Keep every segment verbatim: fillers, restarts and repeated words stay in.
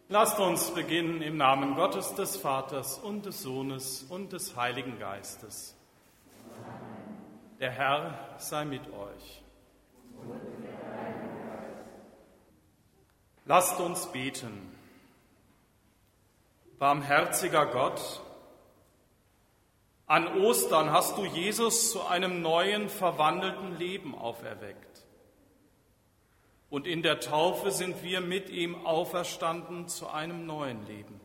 Lasst uns beginnen im Namen Gottes, des Vaters und des Sohnes und des Heiligen Geistes. Der Herr sei mit euch. Lasst uns beten. Barmherziger Gott, an Ostern hast du Jesus zu einem neuen, verwandelten Leben auferweckt. Und in der Taufe sind wir mit ihm auferstanden zu einem neuen Leben.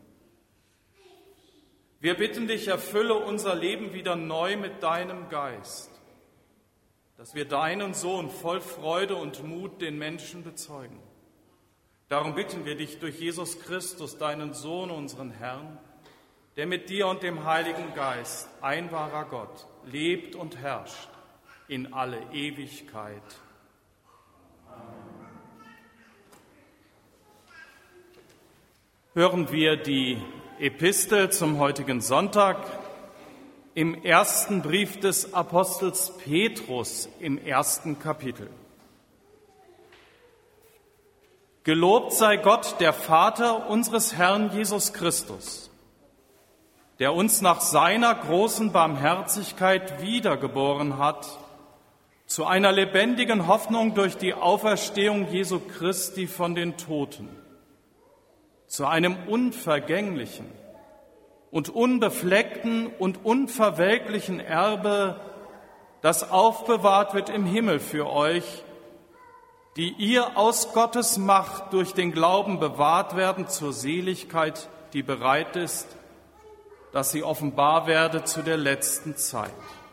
Wir bitten dich, erfülle unser Leben wieder neu mit deinem Geist, dass wir deinen Sohn voll Freude und Mut den Menschen bezeugen. Darum bitten wir dich durch Jesus Christus, deinen Sohn, unseren Herrn, der mit dir und dem Heiligen Geist, ein wahrer Gott, lebt und herrscht in alle Ewigkeit. Hören wir die Epistel zum heutigen Sonntag im ersten Brief des Apostels Petrus im ersten Kapitel. Gelobt sei Gott, der Vater unseres Herrn Jesus Christus, der uns nach seiner großen Barmherzigkeit wiedergeboren hat, zu einer lebendigen Hoffnung durch die Auferstehung Jesu Christi von den Toten, zu einem unvergänglichen und unbefleckten und unverwelklichen Erbe, das aufbewahrt wird im Himmel für euch, die ihr aus Gottes Macht durch den Glauben bewahrt werden zur Seligkeit, die bereit ist, dass sie offenbar werde zu der letzten Zeit.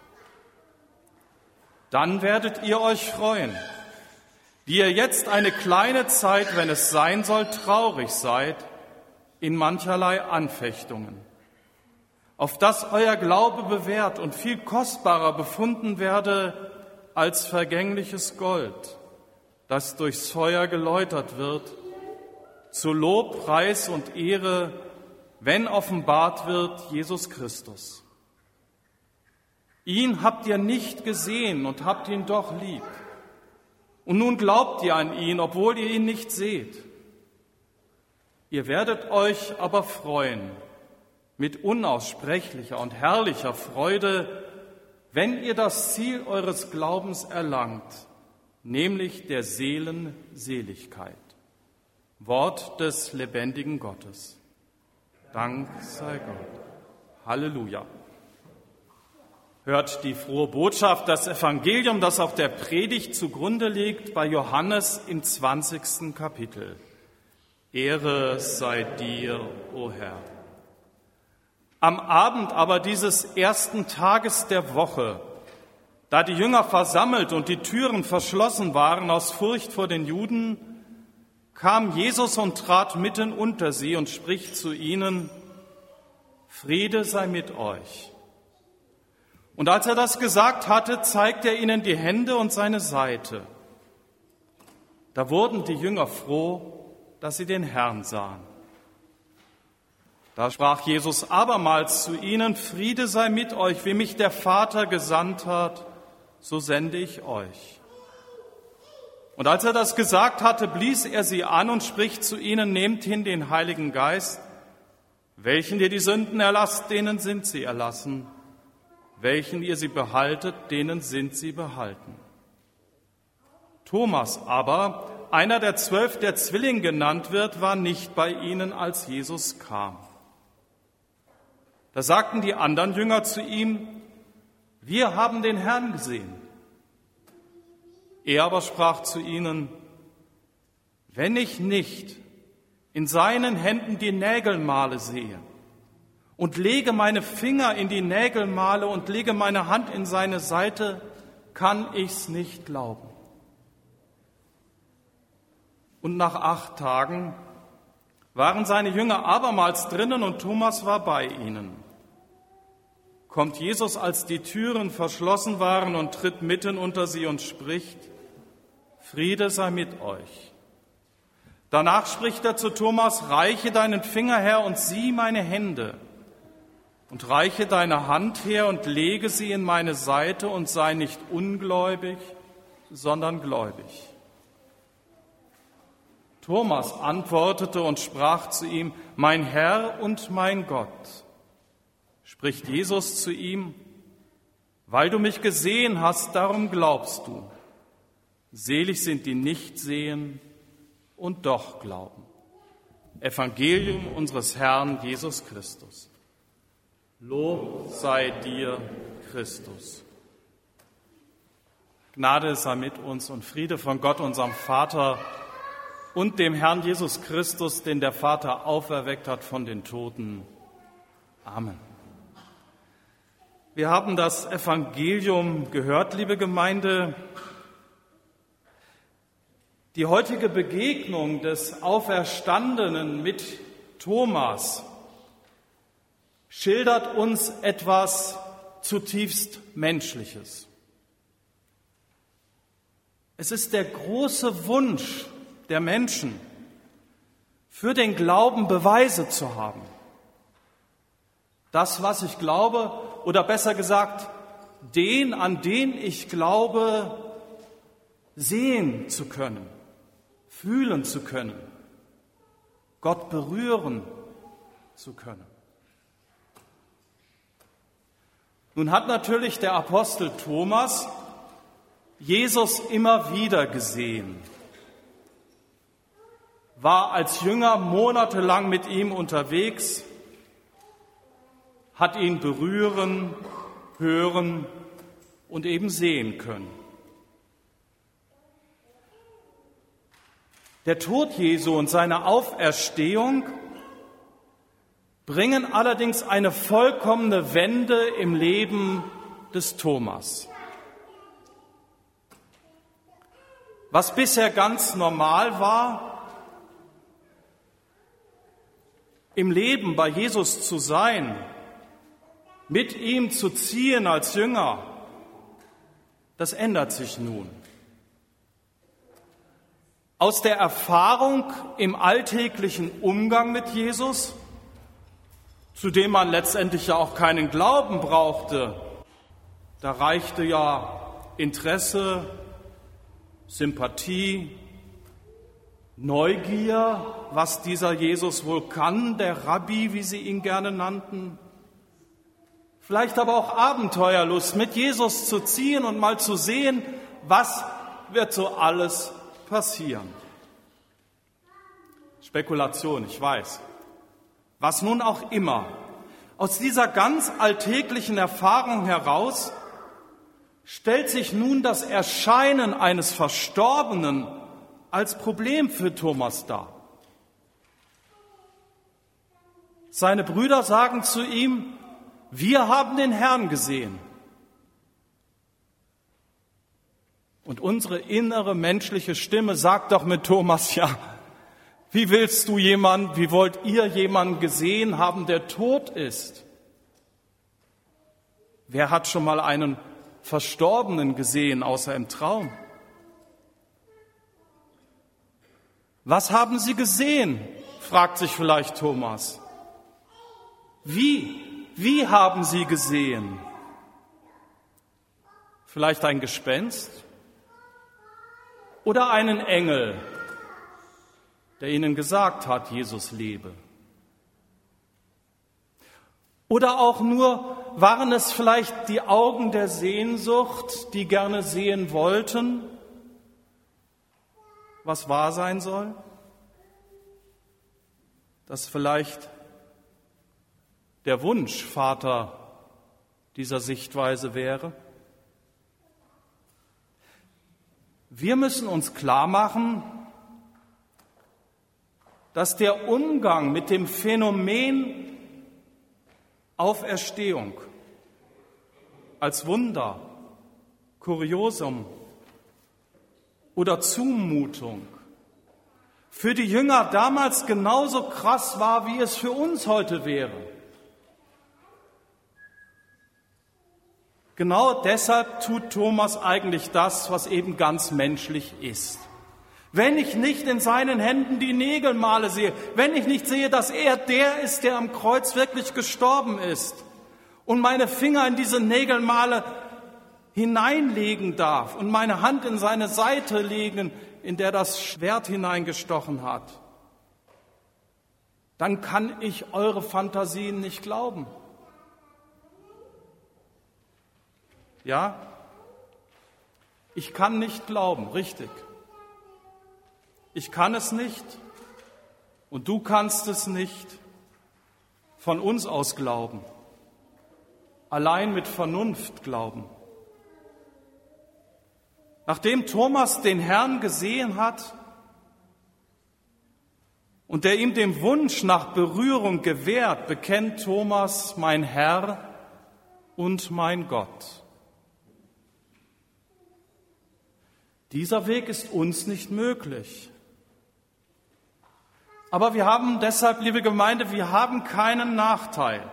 Dann werdet ihr euch freuen, die ihr jetzt eine kleine Zeit, wenn es sein soll, traurig seid, in mancherlei Anfechtungen, auf dass euer Glaube bewährt und viel kostbarer befunden werde als vergängliches Gold, das durchs Feuer geläutert wird, zu Lob, Preis und Ehre, wenn offenbart wird Jesus Christus. Ihn habt ihr nicht gesehen und habt ihn doch lieb. Und nun glaubt ihr an ihn, obwohl ihr ihn nicht seht. Ihr werdet euch aber freuen mit unaussprechlicher und herrlicher Freude, wenn ihr das Ziel eures Glaubens erlangt, nämlich der Seelen Seligkeit. Wort des lebendigen Gottes. Dank sei Gott. Halleluja. Hört die frohe Botschaft, das Evangelium, das auf der Predigt zugrunde liegt, bei Johannes im zwanzigsten Kapitel. Ehre sei dir, o Herr. Am Abend aber dieses ersten Tages der Woche, da die Jünger versammelt und die Türen verschlossen waren aus Furcht vor den Juden, kam Jesus und trat mitten unter sie und spricht zu ihnen: Friede sei mit euch. Und als er das gesagt hatte, zeigte er ihnen die Hände und seine Seite. Da wurden die Jünger froh, dass sie den Herrn sahen. Da sprach Jesus abermals zu ihnen: Friede sei mit euch, wie mich der Vater gesandt hat, so sende ich euch. Und als er das gesagt hatte, blies er sie an und spricht zu ihnen: Nehmt hin den Heiligen Geist, welchen ihr die Sünden erlasst, denen sind sie erlassen. Welchen ihr sie behaltet, denen sind sie behalten. Thomas aber, einer der zwölf, der Zwilling genannt wird, war nicht bei ihnen, als Jesus kam. Da sagten die anderen Jünger zu ihm: Wir haben den Herrn gesehen. Er aber sprach zu ihnen: Wenn ich nicht in seinen Händen die Nägelmale sehe und lege meine Finger in die Nägelmale und lege meine Hand in seine Seite, kann ich's nicht glauben. Und nach acht Tagen waren seine Jünger abermals drinnen und Thomas war bei ihnen. Kommt Jesus, als die Türen verschlossen waren, und tritt mitten unter sie und spricht: Friede sei mit euch. Danach spricht er zu Thomas: Reiche deinen Finger her und sieh meine Hände. Und reiche deine Hand her und lege sie in meine Seite und sei nicht ungläubig, sondern gläubig. Thomas antwortete und sprach zu ihm: Mein Herr und mein Gott. Spricht Jesus zu ihm: Weil du mich gesehen hast, darum glaubst du. Selig sind die nicht sehen und doch glauben. Evangelium unseres Herrn Jesus Christus. Lob sei dir, Christus. Gnade sei mit uns und Friede von Gott, unserem Vater, und dem Herrn Jesus Christus, den der Vater auferweckt hat von den Toten. Amen. Wir haben das Evangelium gehört, liebe Gemeinde. Die heutige Begegnung des Auferstandenen mit Thomas schildert uns etwas zutiefst Menschliches. Es ist der große Wunsch der Menschen, für den Glauben Beweise zu haben. Das, was ich glaube, oder besser gesagt, den, an den ich glaube, sehen zu können, fühlen zu können, Gott berühren zu können. Nun hat natürlich der Apostel Thomas Jesus immer wieder gesehen, war als Jünger monatelang mit ihm unterwegs, hat ihn berühren, hören und eben sehen können. Der Tod Jesu und seine Auferstehung bringen allerdings eine vollkommene Wende im Leben des Thomas. Was bisher ganz normal war, im Leben bei Jesus zu sein, mit ihm zu ziehen als Jünger, das ändert sich nun. Aus der Erfahrung im alltäglichen Umgang mit Jesus, zu dem man letztendlich ja auch keinen Glauben brauchte, da reichte ja Interesse, Sympathie, Neugier, was dieser Jesus wohl kann, der Rabbi, wie sie ihn gerne nannten. Vielleicht aber auch Abenteuerlust, mit Jesus zu ziehen und mal zu sehen, was wird so alles passieren. Spekulation, ich weiß. Was nun auch immer. Aus dieser ganz alltäglichen Erfahrung heraus stellt sich nun das Erscheinen eines Verstorbenen als Problem für Thomas dar. Seine Brüder sagen zu ihm: Wir haben den Herrn gesehen. Und unsere innere menschliche Stimme sagt doch mit Thomas: Ja, wie willst du jemanden, wie wollt ihr jemanden gesehen haben, der tot ist? Wer hat schon mal einen Verstorbenen gesehen, außer im Traum? Was haben Sie gesehen? Fragt sich vielleicht Thomas. Wie? Wie haben Sie gesehen? Vielleicht ein Gespenst? Oder einen Engel, der Ihnen gesagt hat, Jesus lebe? Oder auch nur, waren es vielleicht die Augen der Sehnsucht, die gerne sehen wollten, was wahr sein soll? Dass vielleicht der Wunschvater dieser Sichtweise wäre? Wir müssen uns klar machen, dass der Umgang mit dem Phänomen Auferstehung als Wunder, Kuriosum oder Zumutung für die Jünger damals genauso krass war, wie es für uns heute wäre. Genau deshalb tut Thomas eigentlich das, was eben ganz menschlich ist. Wenn ich nicht in seinen Händen die Nägelmale sehe, wenn ich nicht sehe, dass er der ist, der am Kreuz wirklich gestorben ist, und meine Finger in diese Nägelmale hineinlegen darf und meine Hand in seine Seite legen, in der das Schwert hineingestochen hat, dann kann ich eure Fantasien nicht glauben. Ja, ich kann nicht glauben, richtig. Ich kann es nicht und du kannst es nicht von uns aus glauben, allein mit Vernunft glauben. Nachdem Thomas den Herrn gesehen hat und der ihm den Wunsch nach Berührung gewährt, bekennt Thomas: mein Herr und mein Gott. Dieser Weg ist uns nicht möglich. Aber wir haben deshalb, liebe Gemeinde, wir haben keinen Nachteil.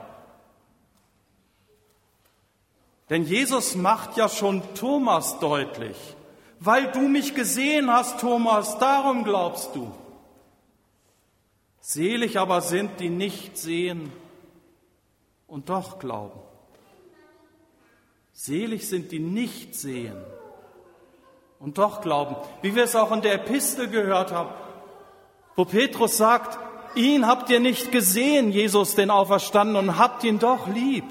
Denn Jesus macht ja schon Thomas deutlich: weil du mich gesehen hast, Thomas, darum glaubst du. Selig aber sind, die nicht sehen und doch glauben. Selig sind, die nicht sehen und doch glauben. Wie wir es auch in der Epistel gehört haben, wo Petrus sagt: ihn habt ihr nicht gesehen, Jesus den Auferstandenen, und habt ihn doch lieb.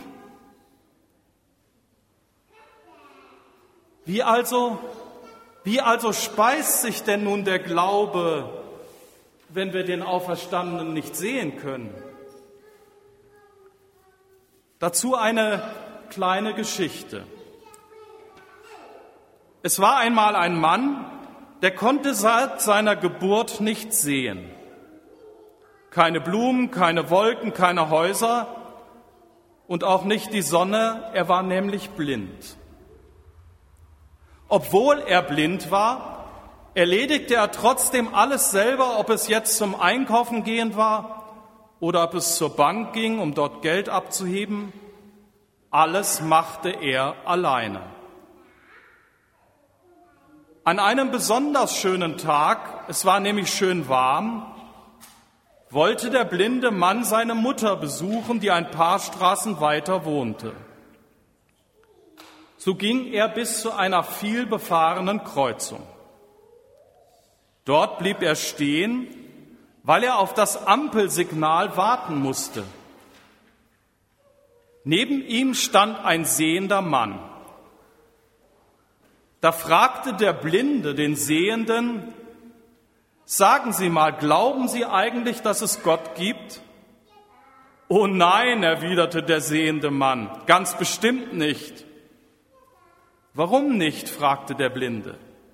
Wie also, wie also speist sich denn nun der Glaube, wenn wir den Auferstandenen nicht sehen können? Dazu eine kleine Geschichte. Es war einmal ein Mann, der konnte seit seiner Geburt nichts sehen. Keine Blumen, keine Wolken, keine Häuser und auch nicht die Sonne, er war nämlich blind. Obwohl er blind war, erledigte er trotzdem alles selber, ob es jetzt zum Einkaufen gehen war oder ob es zur Bank ging, um dort Geld abzuheben. Alles machte er alleine. An einem besonders schönen Tag, es war nämlich schön warm, wollte der blinde Mann seine Mutter besuchen, die ein paar Straßen weiter wohnte. So ging er bis zu einer vielbefahrenen Kreuzung. Dort blieb er stehen, weil er auf das Ampelsignal warten musste. Neben ihm stand ein sehender Mann. Da fragte der Blinde den Sehenden: Sagen Sie mal, glauben Sie eigentlich, dass es Gott gibt? Oh nein, erwiderte der sehende Mann, ganz bestimmt nicht. Warum nicht? Fragte der Blinde.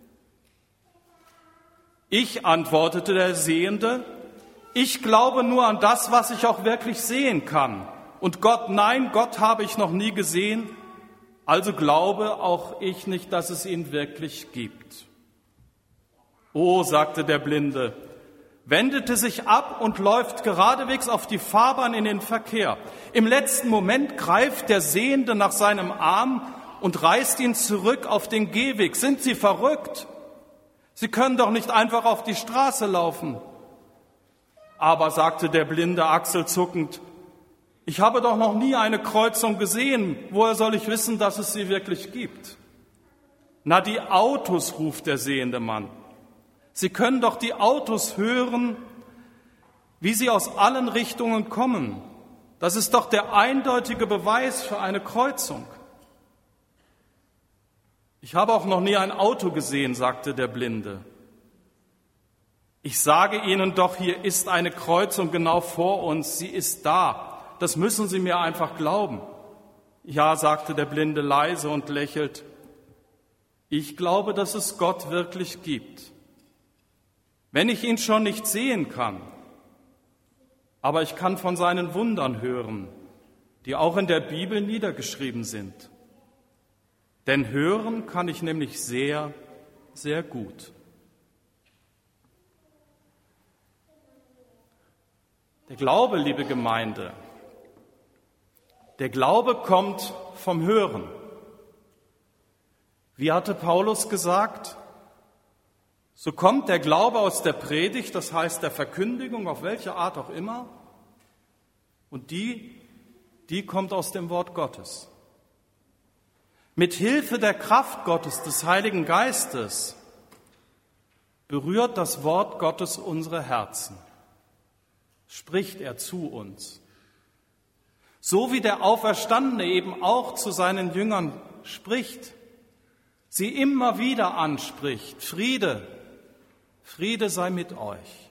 Ich, antwortete der Sehende, ich glaube nur an das, was ich auch wirklich sehen kann. Und Gott, nein, Gott habe ich noch nie gesehen, also glaube auch ich nicht, dass es ihn wirklich gibt. Oh, sagte der Blinde, wendete sich ab und läuft geradewegs auf die Fahrbahn in den Verkehr. Im letzten Moment greift der Sehende nach seinem Arm und reißt ihn zurück auf den Gehweg. Sind Sie verrückt? Sie können doch nicht einfach auf die Straße laufen. Aber, sagte der Blinde achselzuckend, ich habe doch noch nie eine Kreuzung gesehen. Woher soll ich wissen, dass es sie wirklich gibt? Na, die Autos, ruft der sehende Mann. Sie können doch die Autos hören, wie sie aus allen Richtungen kommen. Das ist doch der eindeutige Beweis für eine Kreuzung. Ich habe auch noch nie ein Auto gesehen, sagte der Blinde. Ich sage Ihnen doch, hier ist eine Kreuzung genau vor uns, sie ist da. Das müssen Sie mir einfach glauben. Ja, sagte der Blinde leise und lächelt. Ich glaube, dass es Gott wirklich gibt. Wenn ich ihn schon nicht sehen kann, aber ich kann von seinen Wundern hören, die auch in der Bibel niedergeschrieben sind. Denn hören kann ich nämlich sehr, sehr gut. Der Glaube, liebe Gemeinde, der Glaube kommt vom Hören. Wie hatte Paulus gesagt? So kommt der Glaube aus der Predigt, das heißt der Verkündigung, auf welche Art auch immer, und die, die kommt aus dem Wort Gottes. Mit Hilfe der Kraft Gottes, des Heiligen Geistes, berührt das Wort Gottes unsere Herzen. Spricht er zu uns. So wie der Auferstandene eben auch zu seinen Jüngern spricht, sie immer wieder anspricht: Friede, Friede sei mit euch.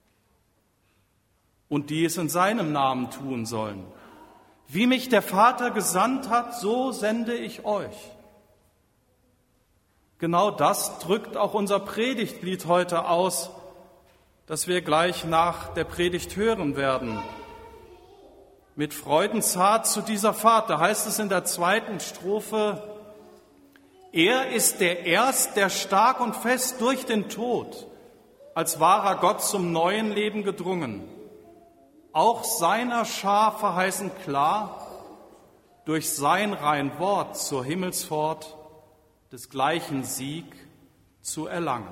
Und die es in seinem Namen tun sollen. Wie mich der Vater gesandt hat, so sende ich euch. Genau das drückt auch unser Predigtlied heute aus, das wir gleich nach der Predigt hören werden. Mit Freuden zart zu dieser Fahrt, da heißt es in der zweiten Strophe: Er ist der Erst, der stark und fest durch den Tod als wahrer Gott zum neuen Leben gedrungen. Auch seiner Schar verheißen klar, durch sein rein Wort zur Himmelsfahrt des gleichen Sieg zu erlangen.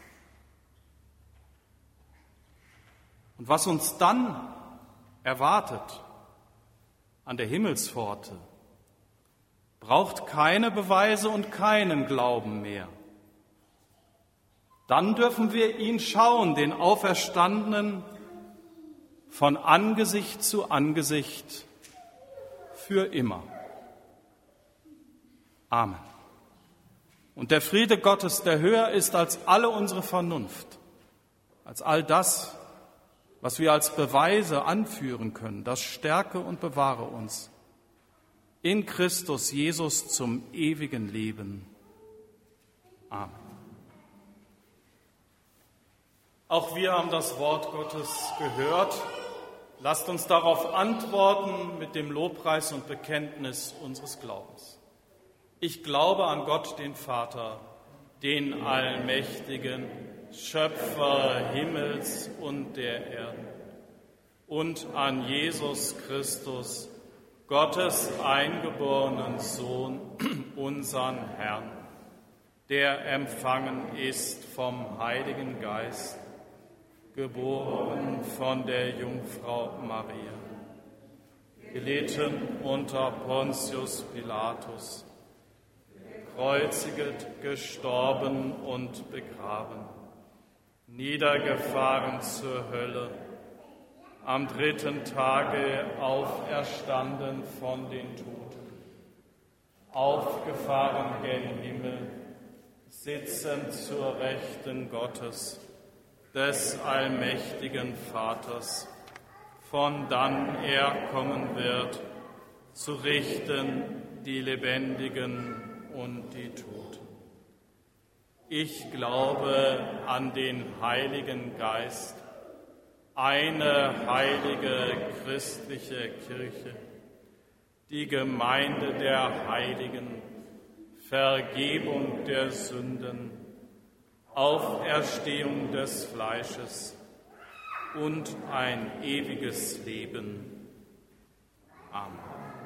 Und was uns dann erwartet an der Himmelspforte, braucht keine Beweise und keinen Glauben mehr. Dann dürfen wir ihn schauen, den Auferstandenen, von Angesicht zu Angesicht für immer. Amen. Und der Friede Gottes, der höher ist als alle unsere Vernunft, als all das, was wir als Beweise anführen können, das stärke und bewahre uns in Christus Jesus zum ewigen Leben. Amen. Auch wir haben das Wort Gottes gehört. Lasst uns darauf antworten mit dem Lobpreis und Bekenntnis unseres Glaubens. Ich glaube an Gott, den Vater, den Allmächtigen, Schöpfer Himmels und der Erde, und an Jesus Christus, Gottes eingeborenen Sohn, unseren Herrn, der empfangen ist vom Heiligen Geist, geboren von der Jungfrau Maria, gelitten unter Pontius Pilatus, gekreuzigt, gestorben und begraben, niedergefahren zur Hölle, am dritten Tage auferstanden von den Toten, aufgefahren gen Himmel, sitzend zur Rechten Gottes, des allmächtigen Vaters, von dann er kommen wird, zu richten die Lebendigen und die Toten. Ich glaube an den Heiligen Geist, eine heilige christliche Kirche, die Gemeinde der Heiligen, Vergebung der Sünden, Auferstehung des Fleisches und ein ewiges Leben. Amen.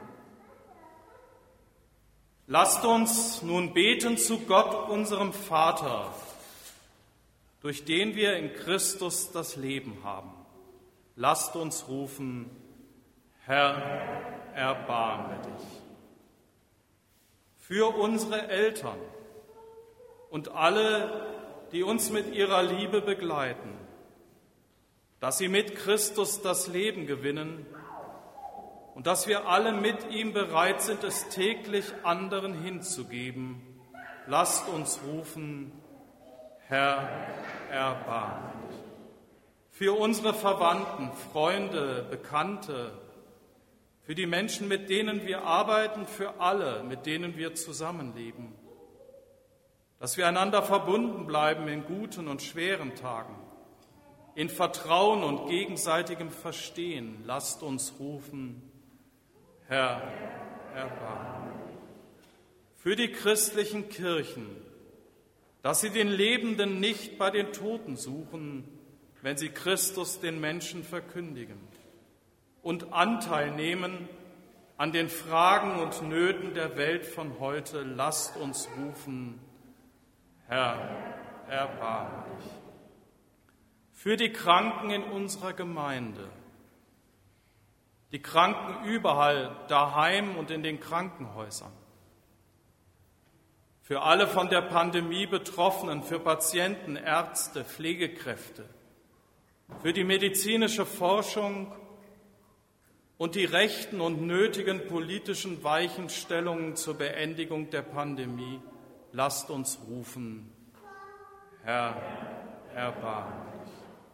Lasst uns nun beten zu Gott, unserem Vater, durch den wir in Christus das Leben haben. Lasst uns rufen: Herr, erbarme dich. Für unsere Eltern und alle, die uns mit ihrer Liebe begleiten, dass sie mit Christus das Leben gewinnen und dass wir alle mit ihm bereit sind, es täglich anderen hinzugeben. Lasst uns rufen: Herr, erbarme dich. Für unsere Verwandten, Freunde, Bekannte, für die Menschen, mit denen wir arbeiten, für alle, mit denen wir zusammenleben, dass wir einander verbunden bleiben in guten und schweren Tagen, in Vertrauen und gegenseitigem Verstehen. Lasst uns rufen: Herr, erbarme. Für die christlichen Kirchen, dass sie den Lebenden nicht bei den Toten suchen, wenn sie Christus den Menschen verkündigen, und Anteil nehmen an den Fragen und Nöten der Welt von heute. Lasst uns rufen: Herr, erbarme dich. Für die Kranken in unserer Gemeinde, die Kranken überall, daheim und in den Krankenhäusern, für alle von der Pandemie Betroffenen, für Patienten, Ärzte, Pflegekräfte, für die medizinische Forschung und die rechten und nötigen politischen Weichenstellungen zur Beendigung der Pandemie, lasst uns rufen, Herr, erbarme dich.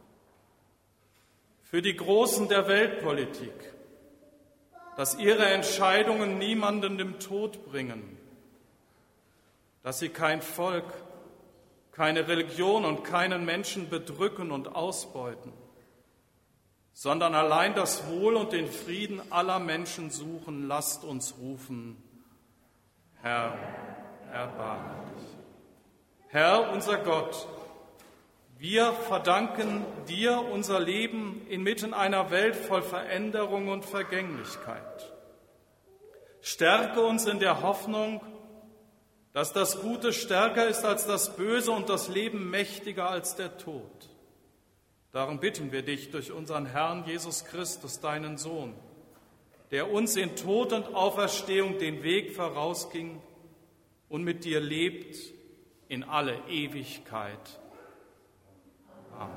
Für die Großen der Weltpolitik, dass ihre Entscheidungen niemanden dem Tod bringen, dass sie kein Volk, keine Religion und keinen Menschen bedrücken und ausbeuten, sondern allein das Wohl und den Frieden aller Menschen suchen, lasst uns rufen, Herr, erbarme dich. Herr, unser Gott, wir verdanken dir unser Leben inmitten einer Welt voll Veränderung und Vergänglichkeit. Stärke uns in der Hoffnung, dass das Gute stärker ist als das Böse und das Leben mächtiger als der Tod. Darum bitten wir dich durch unseren Herrn Jesus Christus, deinen Sohn, der uns in Tod und Auferstehung den Weg vorausging und mit dir lebt in alle Ewigkeit. Amen.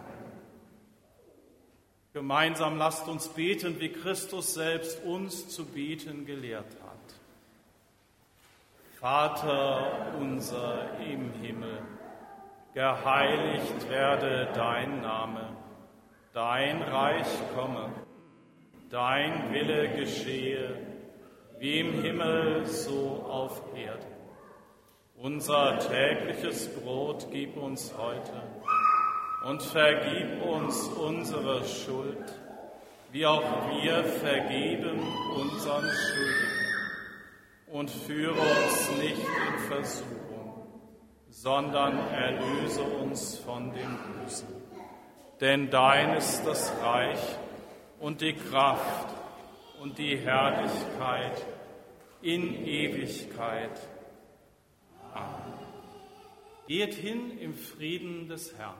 Gemeinsam lasst uns beten, wie Christus selbst uns zu beten gelehrt hat. Vater unser im Himmel, geheiligt werde dein Name, dein Reich komme, dein Wille geschehe, wie im Himmel so auf Erden. Unser tägliches Brot gib uns heute und vergib uns unsere Schuld, wie auch wir vergeben unseren Schuldigen. Und führe uns nicht in Versuchung, sondern erlöse uns von dem Bösen. Denn dein ist das Reich und die Kraft und die Herrlichkeit in Ewigkeit. Amen. Geht hin im Frieden des Herrn.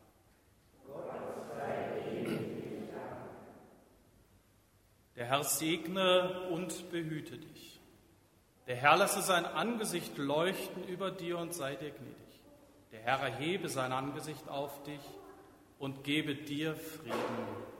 Der Herr segne und behüte dich. Der Herr lasse sein Angesicht leuchten über dir und sei dir gnädig. Der Herr erhebe sein Angesicht auf dich und gebe dir Frieden.